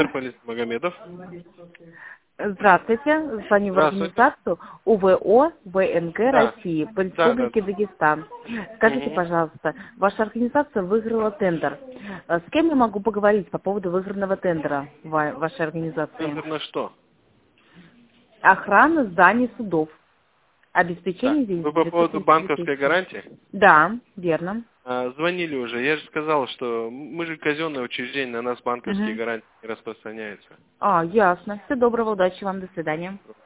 Полис Магомедов. Здравствуйте, звоню в Здравствуйте. организацию УВО ВНГ Да. России по Да, да. Республике Дагестан. Скажите, Мгм. пожалуйста, ваша организация выиграла тендер. С кем я могу поговорить по поводу выигранного тендера в вашей организации? Тендер на что? Охрана зданий судов. Так. Обеспечение Вы по поводу банковской безопасности. гарантии? Да, верно. Звонили уже. Я же сказал, что мы же казенное учреждение, на нас банковские Мгм. гарантии не распространяются. Ясно. Всего доброго, удачи вам, до свидания.